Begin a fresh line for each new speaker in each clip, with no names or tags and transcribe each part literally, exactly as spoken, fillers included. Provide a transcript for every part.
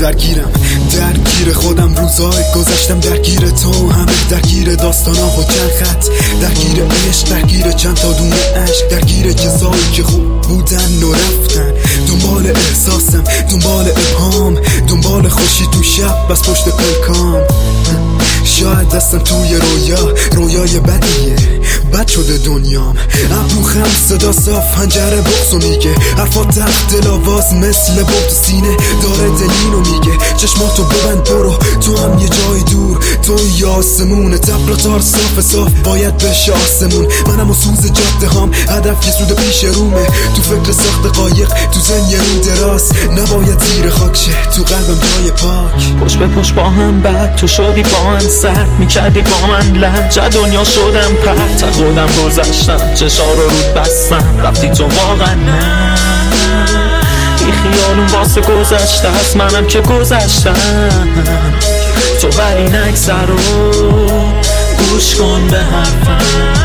درگیرم، درگیر خودم، روزای گذشتم درگیر تو، همه درگیر داستانا و چند خط، درگیر عشق، درگیر چند تا دونه عشق، درگیر کسایی که خوب بودن و رفتن، دنبال احساسم، دنبال ابهام، دنبال خوشی تو شب بس پشت پلکام. شاید دستم توی رویا، رویای بدیه، بد شده دنیام. ابرو خم، صدا صاف، هنجره بغضو میگه، حرفات تخت دلاواز مثل بغض تو سینه داره دلینو میگه. چشماتو ببند برو، تو هم یه جای دور، تو یه آسمونه، تبر تار صاف صاف باید بشه آسمون. منم و سوز جاده هام، هدف یه سود پیش رومه، تو فکر ساخت قایق، تو زن یه رو دراز، نباید زیر خاک شه، تو قلبم جای پاک.
پشت به پشت با هم بعد تو شدی با من سر میکردی با من لنج، دنیا شدم پرت، خودم گذشتم، چشا رو رود بستم، رفتی تو واقعا نه. بی خیالون واسه گذشته از منم که گذشتم، تو ولی نگذر و گوش کن به حرفم.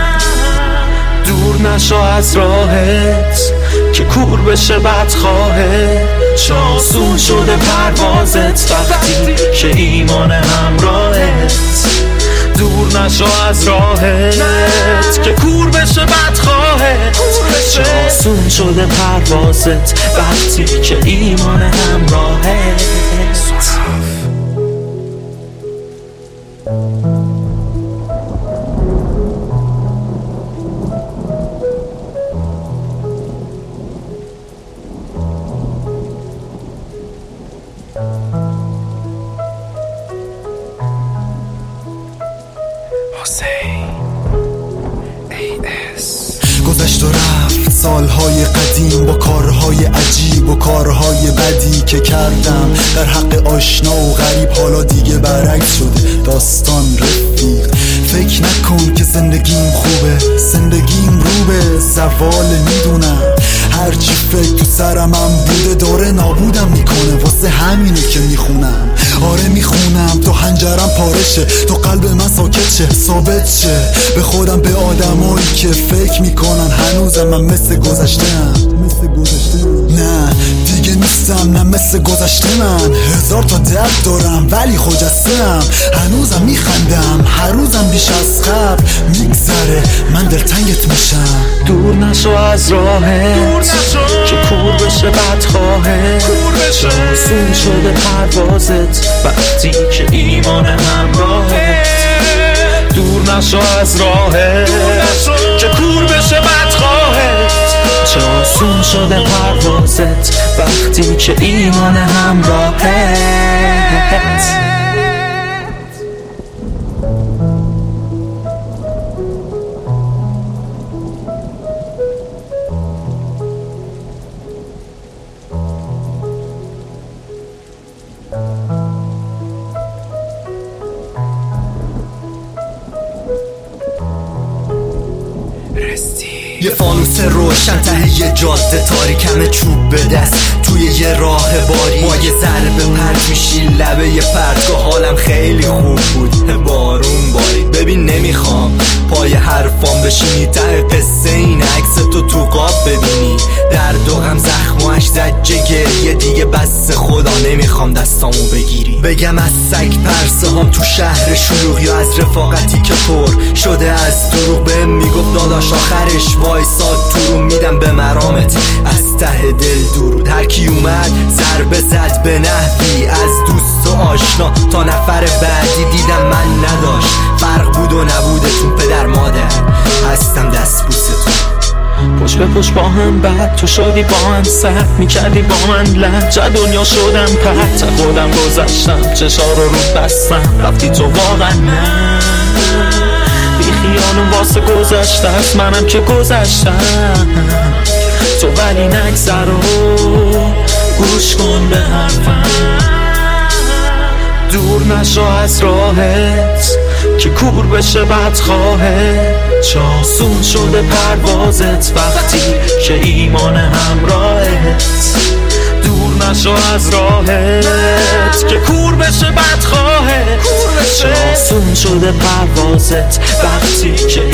دور نشو از راهت که کور بشه بدخواهت، چاسون شده پروازت وقتی که ایمان همراهت. دور نشو از راهت که کور بشه بدخواهت، چاسون شده پروازت وقتی که ایمان همراهت.
گذشت و رفت سالهای قدیم با کارهای عجیب و کارهای بدی که کردم در حق آشنا و غریب. حالا دیگه برعکس شده داستان رفیق. فکر نکن که زندگیم خوبه، زندگیم رو به زوال میدونم. هرچی فکر تو سرم هم بوده داره نابودم میکنه، واسه همینه که میخونم. آره میخونم تو هنجرم پارشه، تو قلب من ساکت شه، ثابت شه به خودم، به آدمایی که فکر میکنن هنوزم من مثل گذشتم. مثل گذشته نه دیگه نیستم، نه مثل گذشته. من هزار تا درد دارم ولی خجستم، هنوزم میخندم، هر روزم بیش از قبل میگذره، من دلتنگت میشم.
دور نشو از راهت که کور بشه بدخواهت، چاسون شده پروازت وقتی که ایمان همراهت. دور نشو از راهت که کور بشه بدخواهت، چاسون شده پروازت وقتی که ایمان همراهت.
یه فانوس روشن ته یه جاده تاریکم، چوب به دست توی یه راه باری، ما یه ضربه پرت میشی لبه یه پرتگاه. حالم خیلی خوب بود، بارون باری. ببین نمیخوام پای حرفام بشینی، ته قصه این عکس تو تو قاب ببینی. درد و غم زخماش زجه گریه، دیگه بس خدا نمیخوام دستامو بگیری. بگم از سگ پرسه هم تو شهر شلوغ، یا از رفاقتی که پر شده از دروغ. بهم میگفت داداش آخرش وایساد تو رو، میدم به مرامت از ته دل درود. هر کی اومد ضربه زد به نحوی، از دوست و آشنا تا نفر بعدی. دیدم من نداشت فرق بود و نبودتون، پدر مادر هستم دست بوستون.
پشت به پشت با هم بعد تو شدی با من سر میکردی با من لنج، دنیا شدم پرت، خودم گذشتم، چشا رو رود بستم، رفتی تو واقعا نه. بی خیالون واسه گذشته از منم که گذشتم، تو ولی نگذر و گوش کن به حرفم. دور نشو از راهت که کور بشه بدخواهت، چاسون شده پروازت وقتی که ایمان همراهت. دور نشو از راهت که کور بشه بدخواهت، چاسون شده پروازت وقتی که